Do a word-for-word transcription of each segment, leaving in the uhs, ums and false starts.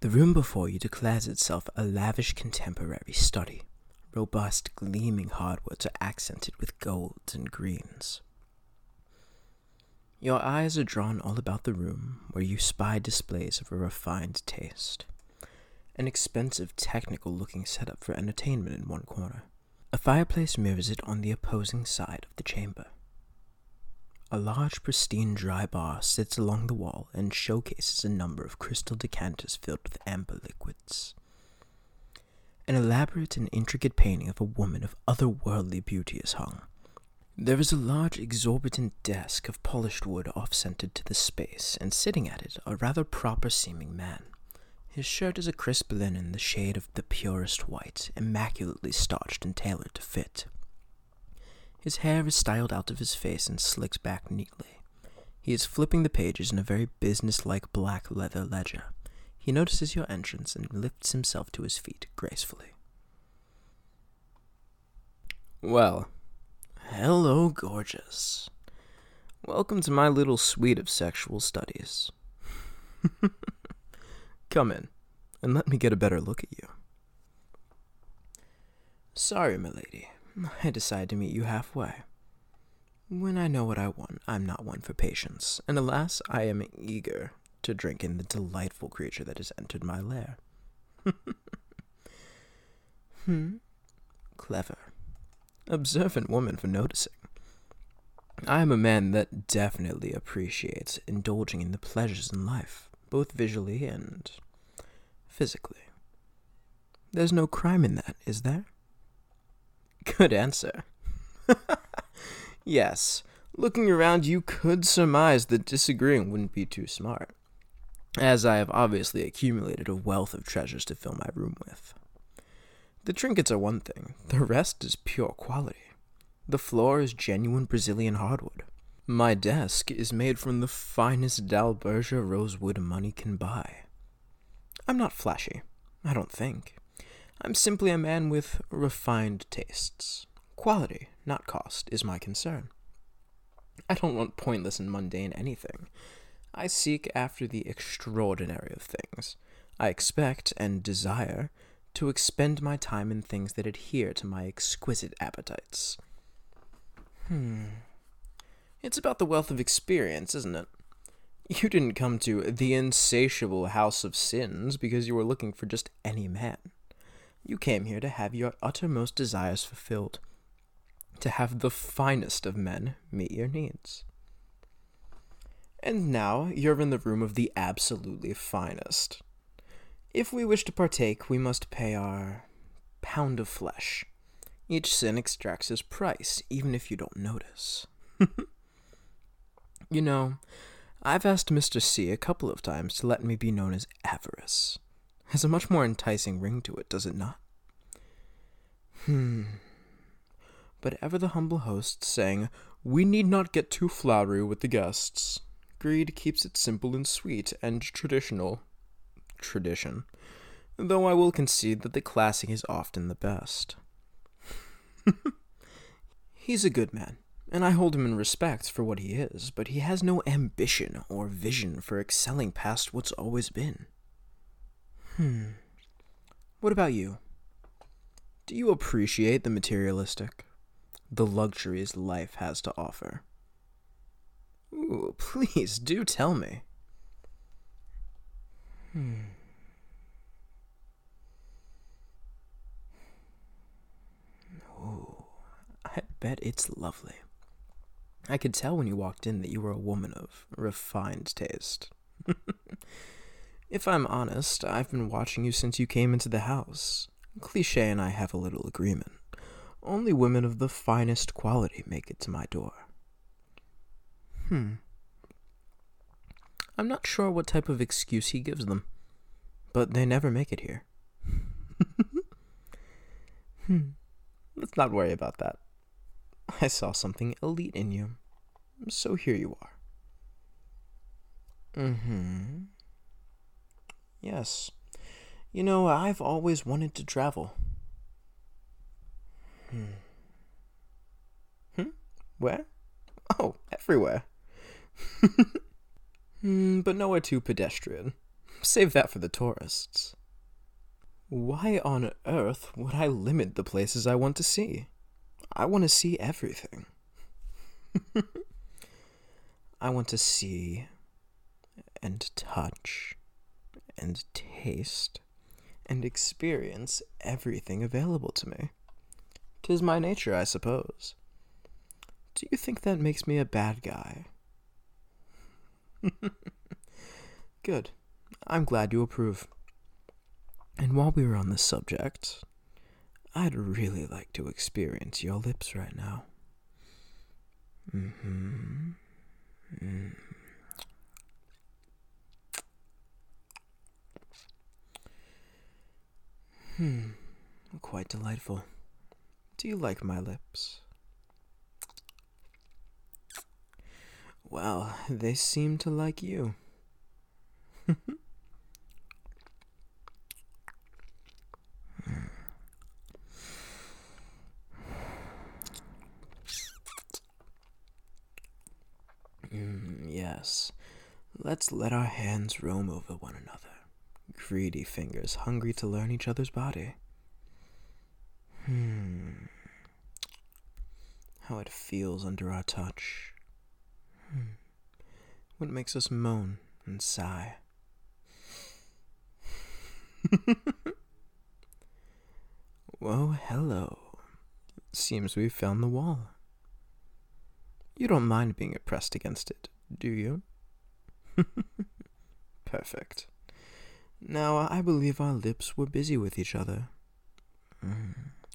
The room before you declares itself a lavish contemporary study. Robust, gleaming hardwoods are accented with golds and greens. Your eyes are drawn all about the room, where you spy displays of a refined taste. An expensive, technical-looking setup for entertainment in one corner. A fireplace mirrors it on the opposing side of the chamber. A large, pristine dry bar sits along the wall and showcases a number of crystal decanters filled with amber liquids. An elaborate and intricate painting of a woman of otherworldly beauty is hung. There is a large, exorbitant desk of polished wood off-centered to the space, and sitting at it, a rather proper-seeming man. His shirt is a crisp linen, the shade of the purest white, immaculately starched and tailored to fit. His hair is styled out of his face and slicked back neatly. He is flipping the pages in a very business-like black leather ledger. He notices your entrance and lifts himself to his feet gracefully. Well, hello, gorgeous. Welcome to my little suite of sexual studies. Come in, and let me get a better look at you. Sorry, milady. I decided to meet you halfway. When I know what I want, I'm not one for patience, and alas, I am eager to drink in the delightful creature that has entered my lair. hmm, clever. Observant woman for noticing. I am a man that definitely appreciates indulging in the pleasures in life, both visually and physically. There's no crime in that, is there? Good answer. Yes, looking around you could surmise that disagreeing wouldn't be too smart, as I have obviously accumulated a wealth of treasures to fill my room with. The trinkets are one thing, the rest is pure quality. The floor is genuine Brazilian hardwood. My desk is made from the finest Dalbergia rosewood money can buy. I'm not flashy, I don't think. I'm simply a man with refined tastes. Quality, not cost, is my concern. I don't want pointless and mundane anything. I seek after the extraordinary of things. I expect and desire to expend my time in things that adhere to my exquisite appetites. Hmm. It's about the wealth of experience, isn't it? You didn't come to the insatiable house of sins because you were looking for just any man. You came here to have your uttermost desires fulfilled, to have the finest of men meet your needs. And now you're in the room of the absolutely finest. If we wish to partake, we must pay our pound of flesh. Each sin extracts his price, even if you don't notice. You know, I've asked Mister C a couple of times to let me be known as Avarice. Has a much more enticing ring to it, does it not? Hmm. But ever the humble host saying, "We need not get too flowery with the guests. Greed keeps it simple and sweet and traditional." Tradition. Though I will concede that the classic is often the best. He's a good man, and I hold him in respect for what he is, but he has no ambition or vision for excelling past what's always been. Hmm. What about you? Do you appreciate the materialistic? The luxuries life has to offer? Ooh, please do tell me. Hmm. Ooh, I bet it's lovely. I could tell when you walked in that you were a woman of refined taste. If I'm honest, I've been watching you since you came into the house. Cliché and I have a little agreement. Only women of the finest quality make it to my door. Hmm. I'm not sure what type of excuse he gives them, but they never make it here. hmm. Let's not worry about that. I saw something elite in you, so here you are. Mm-hmm. Yes. You know, I've always wanted to travel. Hmm. Hmm? Where? Oh, everywhere. Hmm, but nowhere too pedestrian. Save that for the tourists. Why on earth would I limit the places I want to see? I want to see everything. I want to see and touch and taste and experience everything available to me. 'Tis my nature, I suppose. Do you think that makes me a bad guy? Good. I'm glad you approve. And while we were on this subject, I'd really like to experience your lips right now. Mm-hmm. Mm. Hmm. Quite delightful. Do you like my lips? Well, they seem to like you. Mm, yes. Let's let our hands roam over one another. Greedy fingers hungry to learn each other's body. Hmm. How it feels under our touch. Hmm. What makes us moan and sigh. Whoa, hello. Seems we've found the wall. You don't mind being pressed against it, do you? Perfect. Now, I believe our lips were busy with each other. Mm.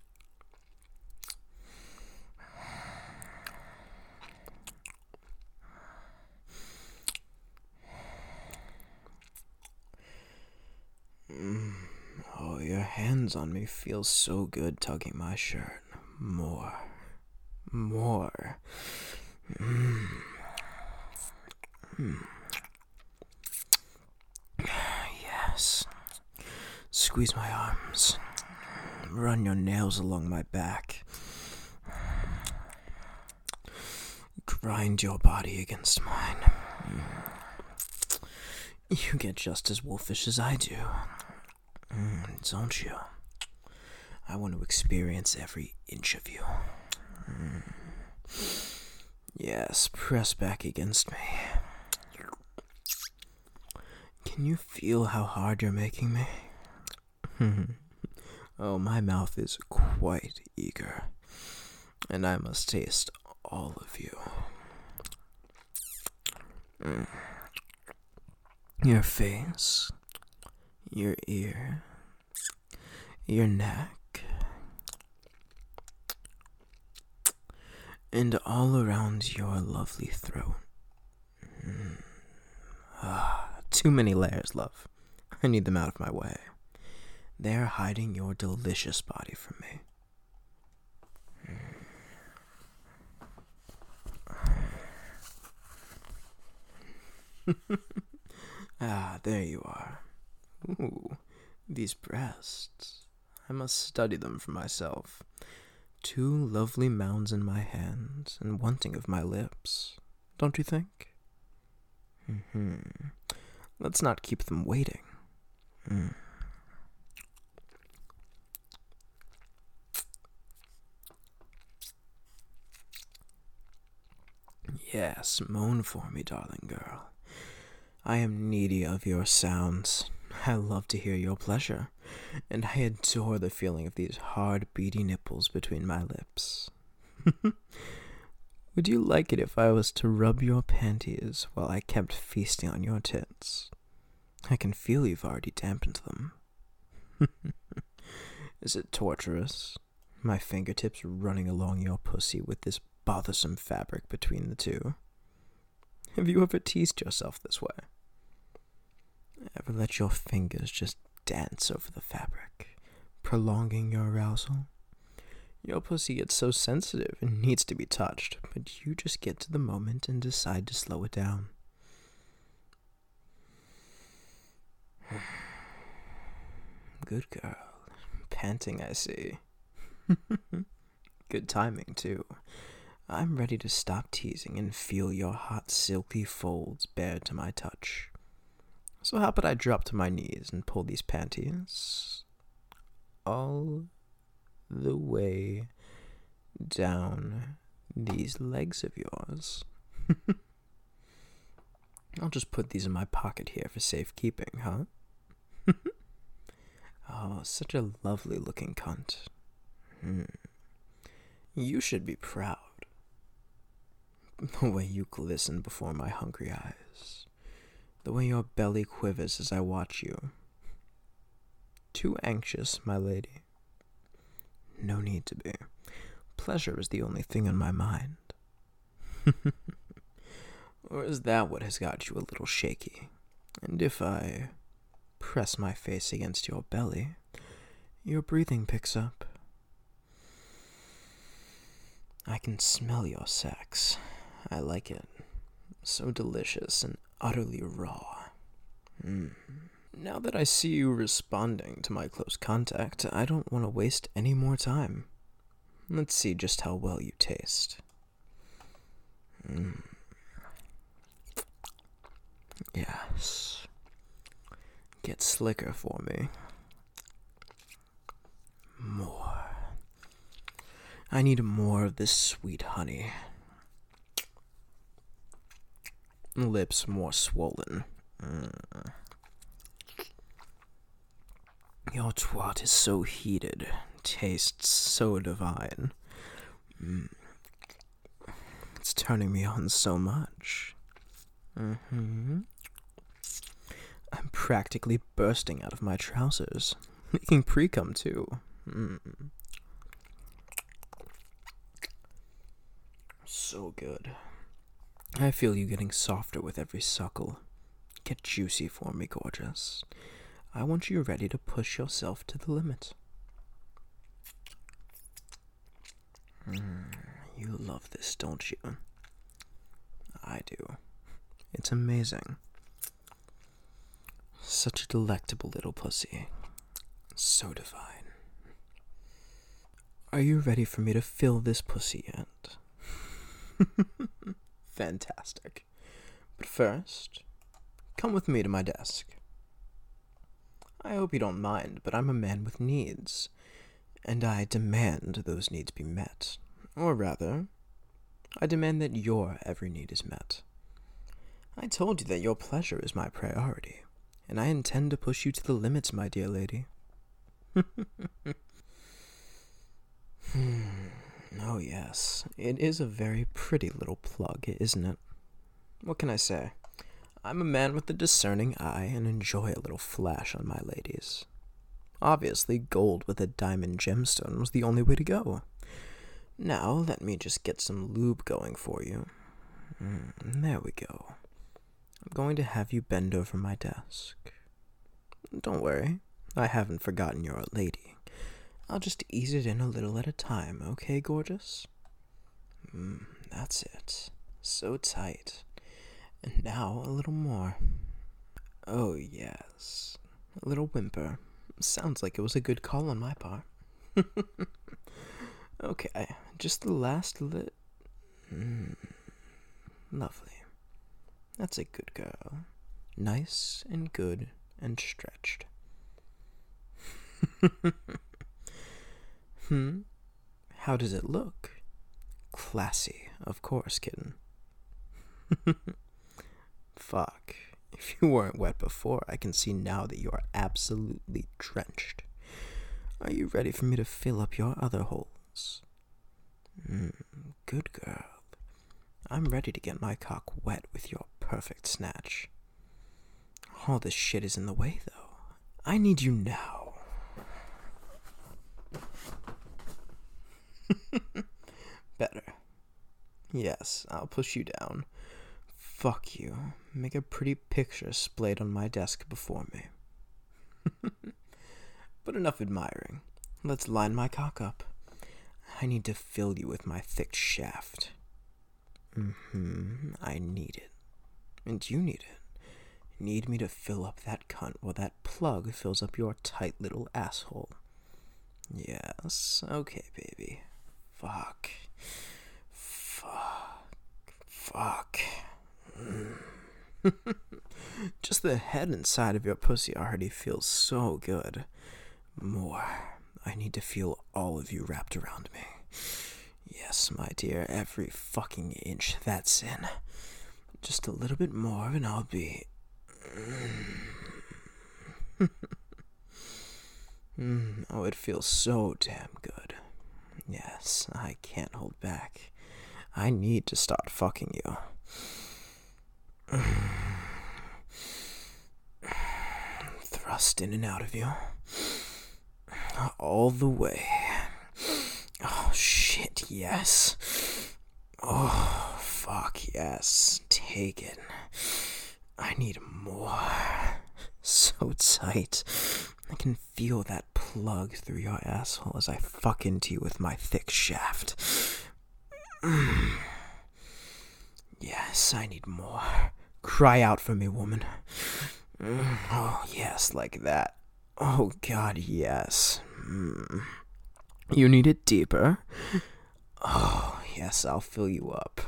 Mm. Oh, your hands on me feel so good tugging my shirt. More. More. Mm. Mm. Yes. Squeeze my arms. Run your nails along my back. Grind your body against mine. You get just as wolfish as I do. Mm, don't you? I want to experience every inch of you. Mm. Yes, press back against me. Can you feel how hard you're making me? Oh, my mouth is quite eager, and I must taste all of you. Mm. Your face, your ear, your neck, and all around your lovely throat. Mm. Ah, too many layers, love. I need them out of my way. They're hiding your delicious body from me. Ah, there you are. Ooh, these breasts. I must study them for myself. Two lovely mounds in my hands and wanting of my lips. Don't you think? Mm-hmm. Let's not keep them waiting. Mm. Yes, moan for me, darling girl. I am needy of your sounds. I love to hear your pleasure, and I adore the feeling of these hard, beady nipples between my lips. Would you like it if I was to rub your panties while I kept feasting on your tits? I can feel you've already dampened them. Is it torturous? My fingertips running along your pussy with this bothersome fabric between the two. Have you ever teased yourself this way? Ever let your fingers just dance over the fabric, prolonging your arousal? Your pussy gets so sensitive and needs to be touched, but you just get to the moment and decide to slow it down. Good girl. Panting, I see. Good timing, too. I'm ready to stop teasing and feel your hot, silky folds bared to my touch. So how about I drop to my knees and pull these panties all the way down these legs of yours? I'll just put these in my pocket here for safekeeping, huh? Oh, such a lovely looking cunt. Hmm. You should be proud. The way you glisten before my hungry eyes. The way your belly quivers as I watch you. Too anxious, my lady? No need to be. Pleasure is the only thing on my mind. Or is that what has got you a little shaky? And if I press my face against your belly, your breathing picks up. I can smell your sex. I like it. So delicious and utterly raw. Mm. Now that I see you responding to my close contact, I don't want to waste any more time. Let's see just how well you taste. Mm. Yes. Get slicker for me. More. I need more of this sweet honey. Lips more swollen. Mm. Your twat is so heated. Tastes so divine. Mm. It's turning me on so much. Mm-hmm. I'm practically bursting out of my trousers. Making pre-cum too. Mm. So good. I feel you getting softer with every suckle. Get juicy for me, gorgeous. I want you ready to push yourself to the limit. Mm, you love this, don't you? I do. It's amazing. Such a delectable little pussy. So divine. Are you ready for me to fill this pussy yet? Fantastic. But first, come with me to my desk. I hope you don't mind, but I'm a man with needs, and I demand those needs be met. Or rather, I demand that your every need is met. I told you that your pleasure is my priority, and I intend to push you to the limits, my dear lady. hmm. Oh yes, it is a very pretty little plug, isn't it? What can I say? I'm a man with a discerning eye and enjoy a little flash on my ladies. Obviously, gold with a diamond gemstone was the only way to go. Now, let me just get some lube going for you. Mm, there we go. I'm going to have you bend over my desk. Don't worry, I haven't forgotten you're a lady. I'll just ease it in a little at a time, okay, gorgeous? Mm, that's it. So tight. And now a little more. Oh, yes. A little whimper. Sounds like it was a good call on my part. Okay, just the last lit. Mm, lovely. That's a good girl. Nice and good and stretched. Hmm? How does it look? Classy, of course, kitten. Fuck. If you weren't wet before, I can see now that you are absolutely drenched. Are you ready for me to fill up your other holes? Mm, good girl. I'm ready to get my cock wet with your perfect snatch. All this shit is in the way, though. I need you now. Better. Yes, I'll push you down. Fuck you. Make a pretty picture splayed on my desk before me. But enough admiring. Let's line my cock up. I need to fill you with my thick shaft. Mm-hmm. I need it. And you need it. Need me to fill up that cunt while that plug fills up your tight little asshole. Yes. Okay, baby. Fuck. Fuck. Fuck. Mm. Just the head inside of your pussy already feels so good. More. I need to feel all of you wrapped around me. Yes, my dear, every fucking inch that's in. Just a little bit more and I'll be... mm, oh, it feels so damn good. Yes, I can't hold back. I need to start fucking you. Thrust in and out of you. All the way. Oh, shit, yes. Oh, fuck, yes. Take it. I need more. So tight. I can feel that plug through your asshole as I fuck into you with my thick shaft. Mm. Yes, I need more. Cry out for me, woman. Mm. Oh, yes, like that. Oh, God, yes. Mm. You need it deeper? Oh, yes, I'll fill you up.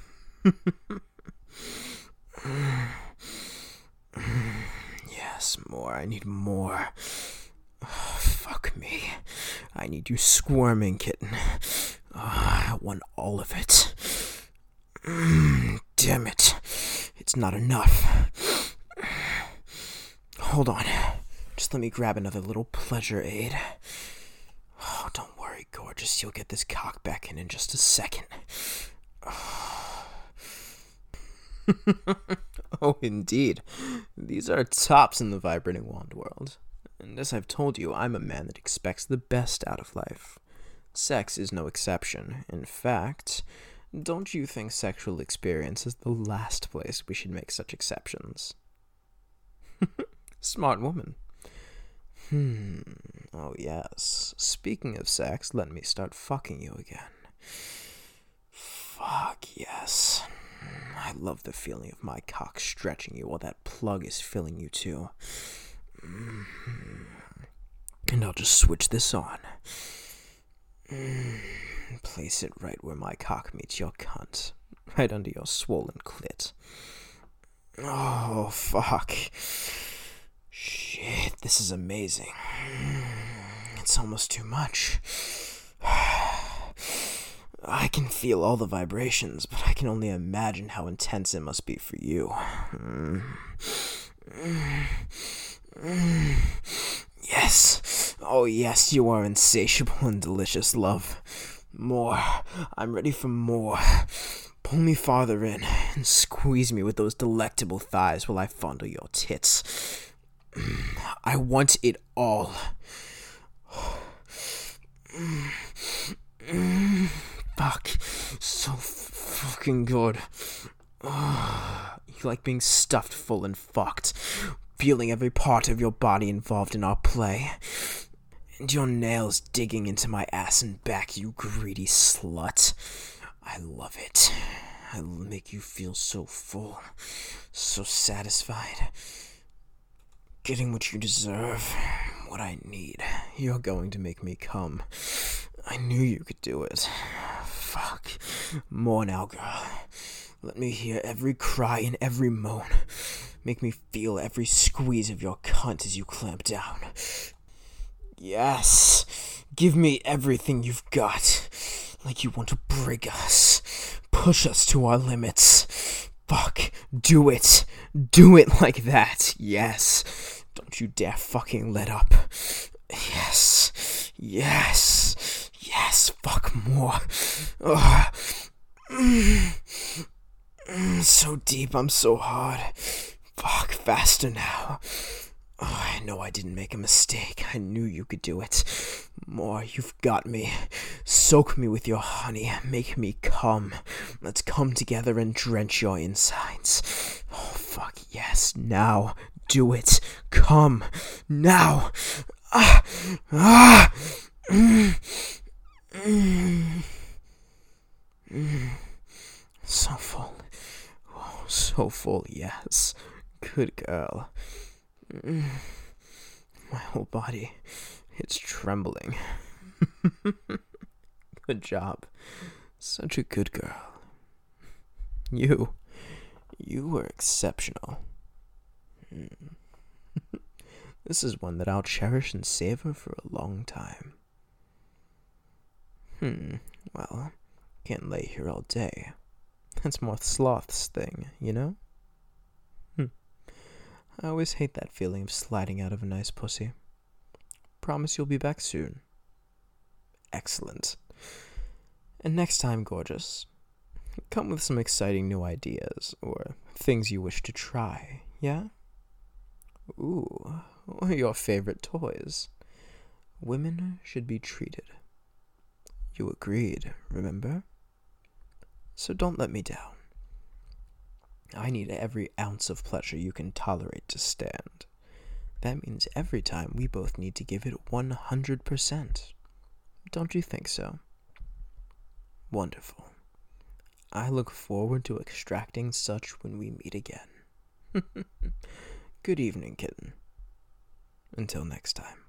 Yes, more. I need more. Oh, fuck me. I need you squirming, kitten. Oh, I want all of it. Mm, damn it. It's not enough. Hold on. Just let me grab another little pleasure aid. Oh, don't worry, gorgeous. You'll get this cock back in in just a second. Oh, oh indeed. These are tops in the vibrating wand world. And as I've told you, I'm a man that expects the best out of life. Sex is no exception. In fact, don't you think sexual experience is the last place we should make such exceptions? Smart woman. Hmm. Oh, yes. Speaking of sex, let me start fucking you again. Fuck, yes. I love the feeling of my cock stretching you while that plug is filling you too. And I'll just switch this on. Place it right where my cock meets your cunt. Right under your swollen clit. Oh, fuck. Shit, this is amazing. It's almost too much. I can feel all the vibrations, but I can only imagine how intense it must be for you. Yes. Oh, yes, you are insatiable and delicious, love. More. I'm ready for more. Pull me farther in and squeeze me with those delectable thighs while I fondle your tits. I want it all. Fuck. So fucking good. You like being stuffed full and fucked. Feeling every part of your body involved in our play. And your nails digging into my ass and back, you greedy slut. I love it. I'll make you feel so full. So satisfied. Getting what you deserve. What I need. You're going to make me come. I knew you could do it. Fuck. More now, girl. Let me hear every cry and every moan. Make me feel every squeeze of your cunt as you clamp down. Yes. Give me everything you've got. Like you want to break us. Push us to our limits. Fuck. Do it. Do it like that. Yes. Don't you dare fucking let up. Yes. Yes. Yes. Fuck more. Ugh. Mm. Mm, so deep. I'm so hard. Fuck. Faster now. Oh, I know I didn't make a mistake. I knew you could do it. More, you've got me. Soak me with your honey. Make me come. Let's come together and drench your insides. Oh, fuck yes. Now. Do it. Come. Now. Ah. Ah. Mm. Mm. Mm. So full. Oh, so full, yes. Good girl. My whole body, it's trembling. Good job. Such a good girl. You, you were exceptional. Hmm. This is one that I'll cherish and savor for a long time. Hmm, well, can't lay here all day. That's more Sloth's thing, you know? Hmm. I always hate that feeling of sliding out of a nice pussy. Promise you'll be back soon. Excellent. And next time, gorgeous, come with some exciting new ideas or things you wish to try, yeah? Ooh, your favorite toys. Women should be treated. You agreed, remember? So don't let me down. I need every ounce of pleasure you can tolerate to stand. That means every time we both need to give it one hundred percent. Don't you think so? Wonderful. I look forward to extracting such when we meet again. Good evening, kitten. Until next time.